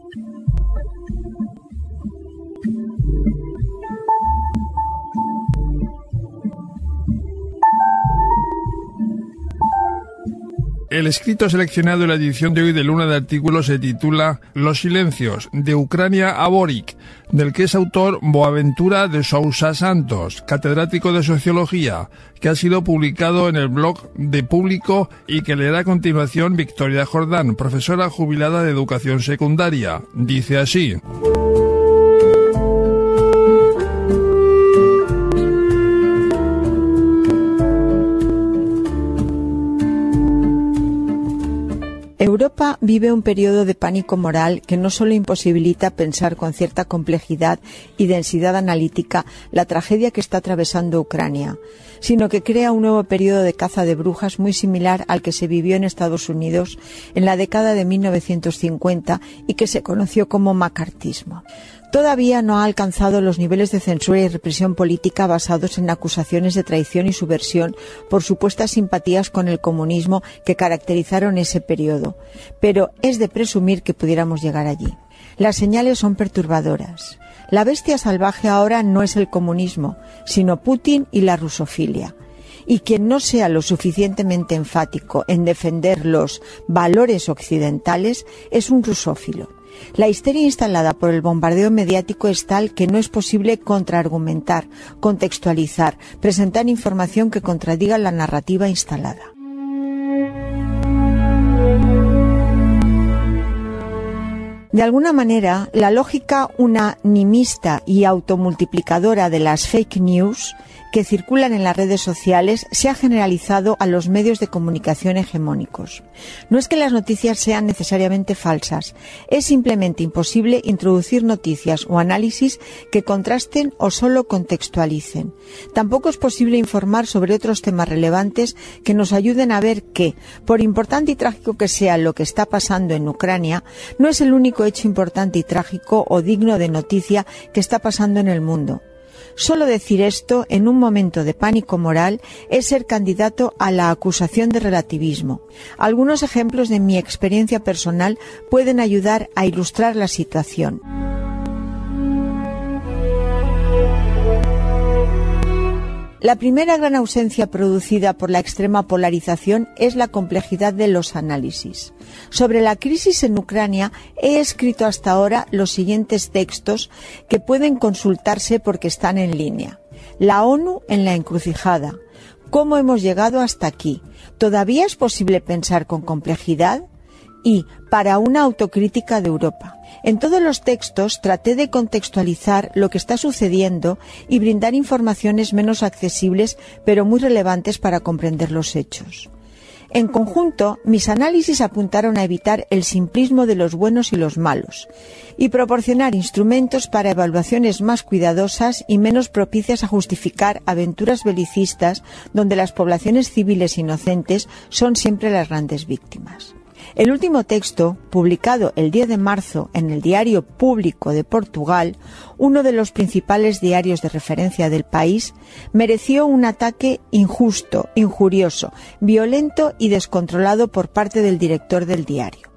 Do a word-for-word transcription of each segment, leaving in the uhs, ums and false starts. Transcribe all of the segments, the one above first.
El escrito seleccionado en la edición de hoy de Luna de Artículos se titula Los silencios, de Ucrania a Boric, del que es autor Boaventura de Sousa Santos, catedrático de Sociología, que ha sido publicado en el blog de Público y que leerá a continuación Victoria Jordán, profesora jubilada de Educación Secundaria. Dice así: Europa vive un periodo de pánico moral que no solo imposibilita pensar con cierta complejidad y densidad analítica la tragedia que está atravesando Ucrania, sino que crea un nuevo periodo de caza de brujas muy similar al que se vivió en Estados Unidos en la década de mil novecientos cincuenta y que se conoció como macartismo. Todavía no ha alcanzado los niveles de censura y represión política basados en acusaciones de traición y subversión por supuestas simpatías con el comunismo que caracterizaron ese periodo, pero es de presumir que pudiéramos llegar allí. Las señales son perturbadoras. La bestia salvaje ahora no es el comunismo, sino Putin y la rusofilia. Y quien no sea lo suficientemente enfático en defender los valores occidentales es un rusófilo. La histeria instalada por el bombardeo mediático es tal que no es posible contraargumentar, contextualizar, presentar información que contradiga la narrativa instalada. De alguna manera, la lógica unanimista y automultiplicadora de las fake news que circulan en las redes sociales se ha generalizado a los medios de comunicación hegemónicos. No es que las noticias sean necesariamente falsas, es simplemente imposible introducir noticias o análisis que contrasten o solo contextualicen. Tampoco es posible informar sobre otros temas relevantes que nos ayuden a ver que, por importante y trágico que sea lo que está pasando en Ucrania, no es el único hecho importante y trágico o digno de noticia que está pasando en el mundo. Solo decir esto en un momento de pánico moral es ser candidato a la acusación de relativismo. Algunos ejemplos de mi experiencia personal pueden ayudar a ilustrar la situación. La primera gran ausencia producida por la extrema polarización es la complejidad de los análisis. Sobre la crisis en Ucrania he escrito hasta ahora los siguientes textos que pueden consultarse porque están en línea. La ONU en la encrucijada. ¿Cómo hemos llegado hasta aquí? ¿Todavía es posible pensar con complejidad? Y para una autocrítica de Europa. En todos los textos traté de contextualizar lo que está sucediendo y brindar informaciones menos accesibles pero muy relevantes para comprender los hechos. En conjunto, mis análisis apuntaron a evitar el simplismo de los buenos y los malos y proporcionar instrumentos para evaluaciones más cuidadosas y menos propicias a justificar aventuras belicistas donde las poblaciones civiles inocentes son siempre las grandes víctimas. El último texto, publicado el diez de marzo en el Diario Público de Portugal, uno de los principales diarios de referencia del país, mereció un ataque injusto, injurioso, violento y descontrolado por parte del director del diario.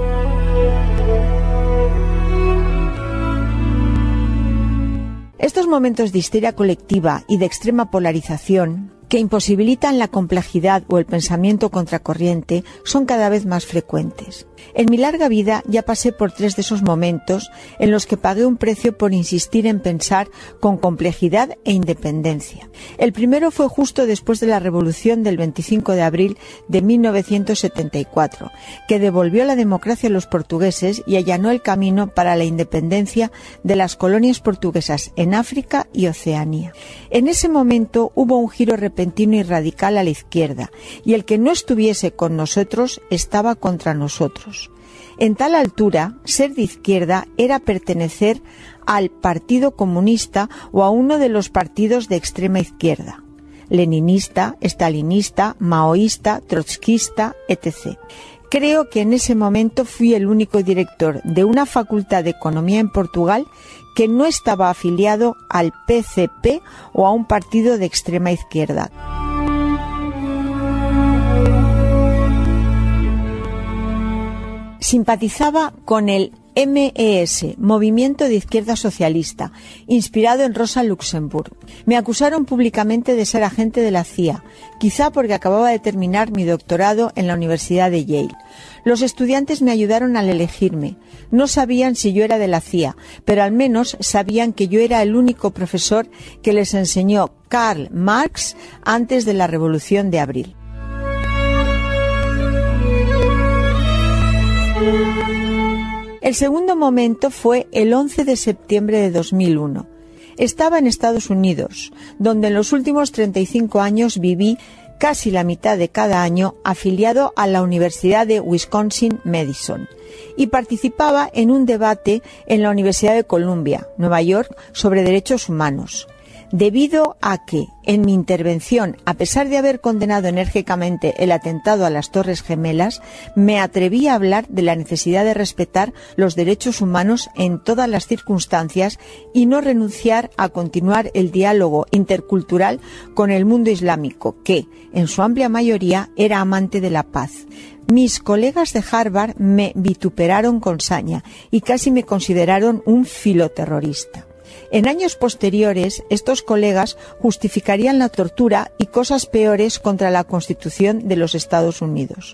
Estos momentos de histeria colectiva y de extrema polarización que imposibilitan la complejidad o el pensamiento contracorriente son cada vez más frecuentes. En mi larga vida ya pasé por tres de esos momentos en los que pagué un precio por insistir en pensar con complejidad e independencia. El primero fue justo después de la Revolución del veinticinco de abril de mil novecientos setenta y cuatro, que devolvió la democracia a los portugueses y allanó el camino para la independencia de las colonias portuguesas en África y Oceanía. En ese momento hubo un giro repentino y radical a la izquierda, y el que no estuviese con nosotros estaba contra nosotros. En tal altura, ser de izquierda era pertenecer al Partido Comunista o a uno de los partidos de extrema izquierda, leninista, estalinista, maoísta, trotskista, etcétera. Creo que en ese momento fui el único director de una facultad de economía en Portugal que no estaba afiliado al P C P o a un partido de extrema izquierda. Simpatizaba con el M E S, Movimiento de Izquierda Socialista, inspirado en Rosa Luxemburg. Me acusaron públicamente de ser agente de la C I A, quizá porque acababa de terminar mi doctorado en la Universidad de Yale. Los estudiantes me ayudaron al elegirme. No sabían si yo era de la C I A, pero al menos sabían que yo era el único profesor que les enseñó Karl Marx antes de la Revolución de Abril. El segundo momento fue el once de septiembre de dos mil uno. Estaba en Estados Unidos, donde en los últimos treinta y cinco años viví casi la mitad de cada año afiliado a la Universidad de Wisconsin-Madison y participaba en un debate en la Universidad de Columbia, Nueva York, sobre derechos humanos. Debido a que, en mi intervención, a pesar de haber condenado enérgicamente el atentado a las Torres Gemelas, me atreví a hablar de la necesidad de respetar los derechos humanos en todas las circunstancias y no renunciar a continuar el diálogo intercultural con el mundo islámico, que, en su amplia mayoría, era amante de la paz. Mis colegas de Harvard me vituperaron con saña y casi me consideraron un filoterrorista. En años posteriores, estos colegas justificarían la tortura y cosas peores contra la Constitución de los Estados Unidos.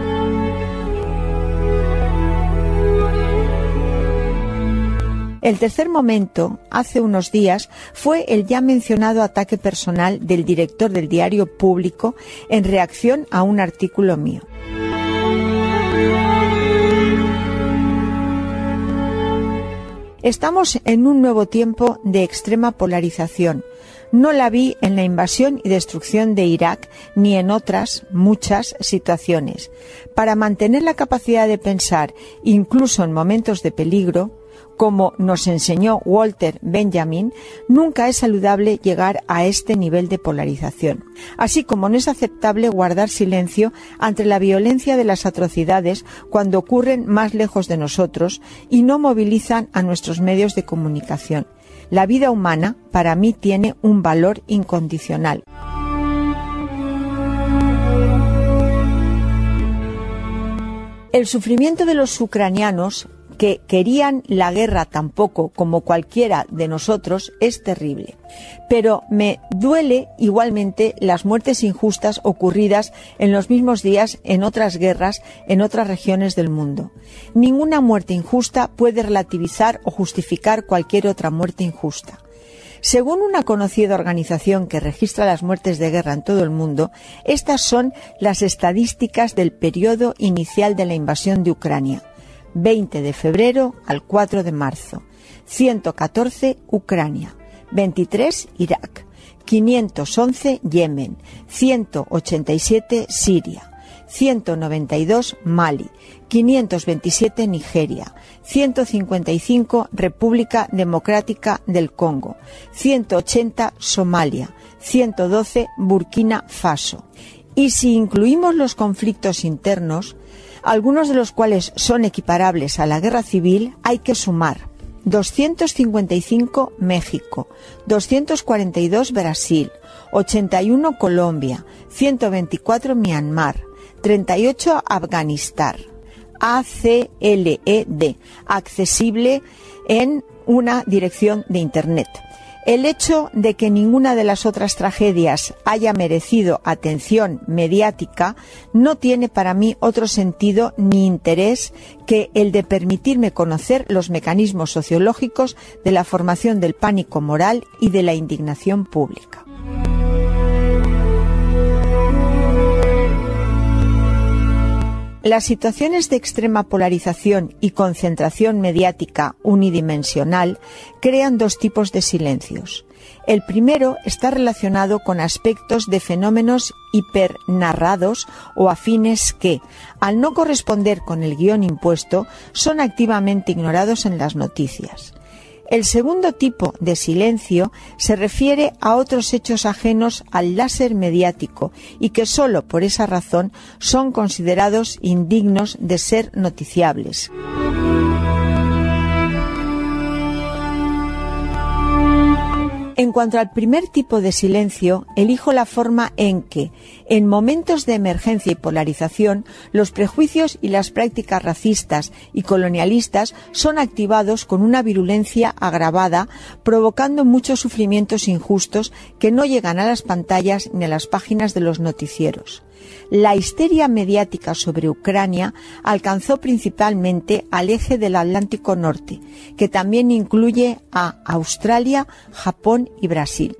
El tercer momento, hace unos días, fue el ya mencionado ataque personal del director del diario Público en reacción a un artículo mío. Estamos en un nuevo tiempo de extrema polarización. No la vi en la invasión y destrucción de Irak ni en otras muchas situaciones. Para mantener la capacidad de pensar, incluso en momentos de peligro, como nos enseñó Walter Benjamin, nunca es saludable llegar a este nivel de polarización. Así como no es aceptable guardar silencio ante la violencia de las atrocidades cuando ocurren más lejos de nosotros y no movilizan a nuestros medios de comunicación. La vida humana, para mí, tiene un valor incondicional. El sufrimiento de los ucranianos que querían la guerra tampoco como cualquiera de nosotros es terrible. Pero me duele igualmente las muertes injustas ocurridas en los mismos días en otras guerras en otras regiones del mundo. Ninguna muerte injusta puede relativizar o justificar cualquier otra muerte injusta. Según una conocida organización que registra las muertes de guerra en todo el mundo, estas son las estadísticas del periodo inicial de la invasión de Ucrania. veinte de febrero al cuatro de marzo, ciento catorce Ucrania, veintitrés Irak, quinientos once Yemen, ciento ochenta y siete Siria, ciento noventa y dos Mali, quinientos veintisiete Nigeria, ciento cincuenta y cinco República Democrática del Congo, ciento ochenta Somalia, ciento doce Burkina Faso. Y si incluimos los conflictos internos, algunos de los cuales son equiparables a la guerra civil, hay que sumar doscientos cincuenta y cinco México, doscientos cuarenta y dos Brasil, ochenta y uno Colombia, ciento veinticuatro Myanmar, treinta y ocho Afganistán, A C L E D, accesible en una dirección de Internet. El hecho de que ninguna de las otras tragedias haya merecido atención mediática no tiene para mí otro sentido ni interés que el de permitirme conocer los mecanismos sociológicos de la formación del pánico moral y de la indignación pública. Las situaciones de extrema polarización y concentración mediática unidimensional crean dos tipos de silencios. El primero está relacionado con aspectos de fenómenos hipernarrados o afines que, al no corresponder con el guión impuesto, son activamente ignorados en las noticias. El segundo tipo de silencio se refiere a otros hechos ajenos al láser mediático y que solo por esa razón son considerados indignos de ser noticiables. En cuanto al primer tipo de silencio, elijo la forma en que, en momentos de emergencia y polarización, los prejuicios y las prácticas racistas y colonialistas son activados con una virulencia agravada, provocando muchos sufrimientos injustos que no llegan a las pantallas ni a las páginas de los noticieros. La histeria mediática sobre Ucrania alcanzó principalmente al eje del Atlántico Norte, que también incluye a Australia, Japón y Brasil.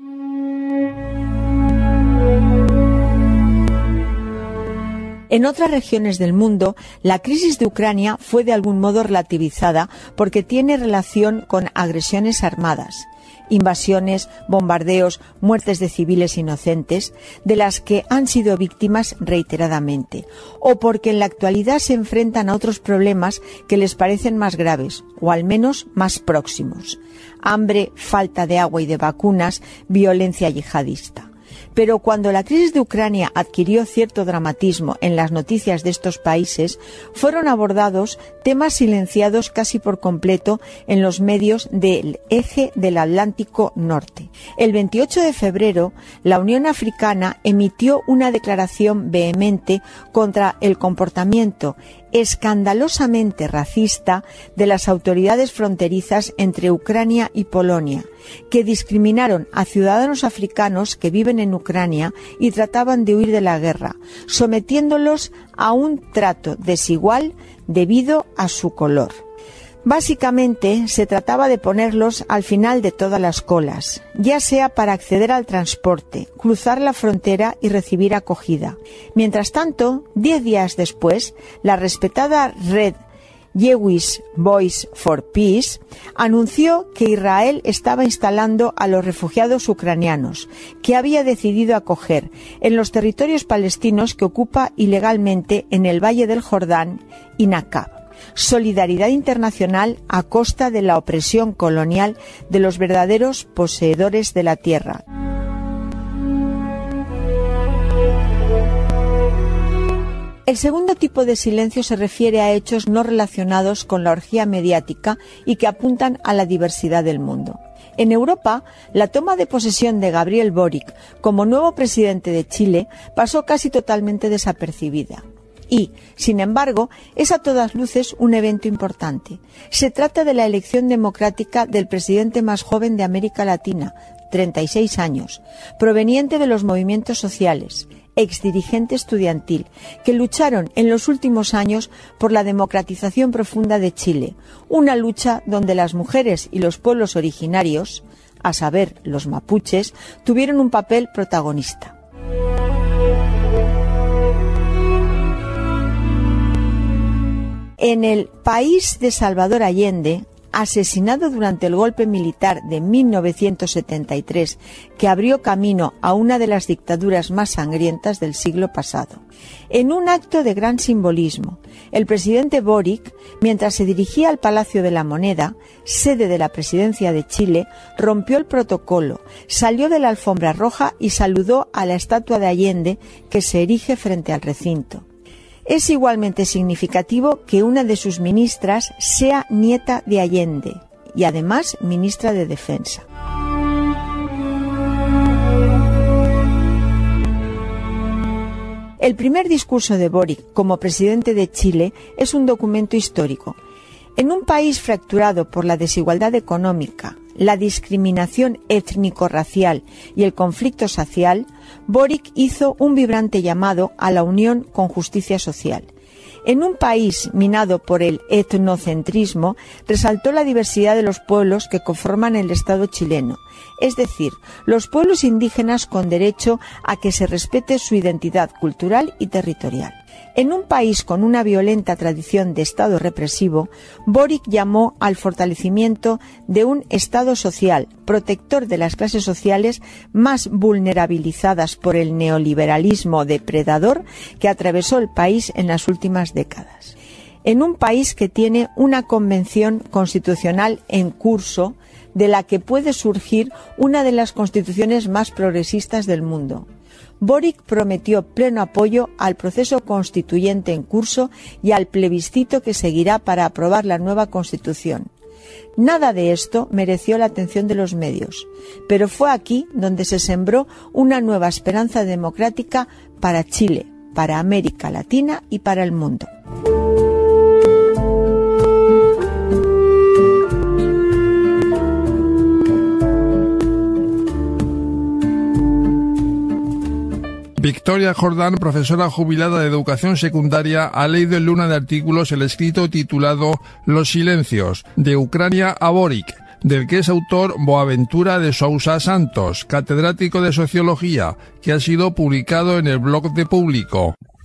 En otras regiones del mundo, la crisis de Ucrania fue de algún modo relativizada porque tiene relación con agresiones armadas, invasiones, bombardeos, muertes de civiles inocentes, de las que han sido víctimas reiteradamente, o porque en la actualidad se enfrentan a otros problemas que les parecen más graves, o al menos más próximos: hambre, falta de agua y de vacunas, violencia yihadista. Pero cuando la crisis de Ucrania adquirió cierto dramatismo en las noticias de estos países, fueron abordados temas silenciados casi por completo en los medios del eje del Atlántico Norte. El veintiocho de febrero, la Unión Africana emitió una declaración vehemente contra el comportamiento escandalosamente racista de las autoridades fronterizas entre Ucrania y Polonia, que discriminaron a ciudadanos africanos que viven en Ucrania y trataban de huir de la guerra, sometiéndolos a un trato desigual debido a su color. Básicamente, se trataba de ponerlos al final de todas las colas, ya sea para acceder al transporte, cruzar la frontera y recibir acogida. Mientras tanto, diez días después, la respetada red Jewish Voice for Peace anunció que Israel estaba instalando a los refugiados ucranianos, que había decidido acoger, en los territorios palestinos que ocupa ilegalmente en el Valle del Jordán y Nakab. Solidaridad internacional a costa de la opresión colonial de los verdaderos poseedores de la tierra. El segundo tipo de silencio se refiere a hechos no relacionados con la orgía mediática y que apuntan a la diversidad del mundo. En Europa, la toma de posesión de Gabriel Boric como nuevo presidente de Chile pasó casi totalmente desapercibida. Y, sin embargo, es a todas luces un evento importante. Se trata de la elección democrática del presidente más joven de América Latina, treinta y seis años, proveniente de los movimientos sociales, exdirigente estudiantil, que lucharon en los últimos años por la democratización profunda de Chile, una lucha donde las mujeres y los pueblos originarios, a saber, los mapuches, tuvieron un papel protagonista. En el país de Salvador Allende, asesinado durante el golpe militar de mil novecientos setenta y tres, que abrió camino a una de las dictaduras más sangrientas del siglo pasado. En un acto de gran simbolismo, el presidente Boric, mientras se dirigía al Palacio de la Moneda, sede de la Presidencia de Chile, rompió el protocolo, salió de la alfombra roja y saludó a la estatua de Allende que se erige frente al recinto. Es igualmente significativo que una de sus ministras sea nieta de Allende y además ministra de Defensa. El primer discurso de Boric como presidente de Chile es un documento histórico. En un país fracturado por la desigualdad económica, la discriminación étnico-racial y el conflicto social, Boric hizo un vibrante llamado a la unión con justicia social. En un país minado por el etnocentrismo, resaltó la diversidad de los pueblos que conforman el Estado chileno, es decir, los pueblos indígenas con derecho a que se respete su identidad cultural y territorial. En un país con una violenta tradición de Estado represivo, Boric llamó al fortalecimiento de un Estado social, protector de las clases sociales más vulnerabilizadas por el neoliberalismo depredador que atravesó el país en las últimas décadas. En un país que tiene una convención constitucional en curso, de la que puede surgir una de las constituciones más progresistas del mundo. Boric prometió pleno apoyo al proceso constituyente en curso y al plebiscito que seguirá para aprobar la nueva Constitución. Nada de esto mereció la atención de los medios, pero fue aquí donde se sembró una nueva esperanza democrática para Chile, para América Latina y para el mundo. Victoria Jordán, profesora jubilada de educación secundaria, ha leído en Luna de Artículos el escrito titulado Los silencios, de Ucrania a Boric, del que es autor Boaventura de Sousa Santos, catedrático de Sociología, que ha sido publicado en el blog de Público.